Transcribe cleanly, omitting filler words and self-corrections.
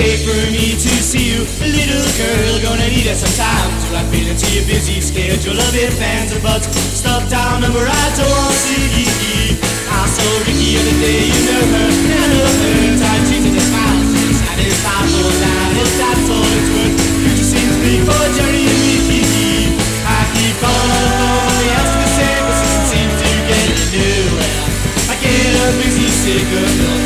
wait for me to see you. Little girl, gonna need it some time till I fit into your busy schedule of fans and buds. Stuck down number I don't want to see. I saw Ricky the other day, you know her. I love her, tight cheeks and a smile. Satisfied for a night, if that's all it's worth. Future seems big for Johnny and me. I keep on, he has to say, but since it seems to get nowhere. I get a busy sick of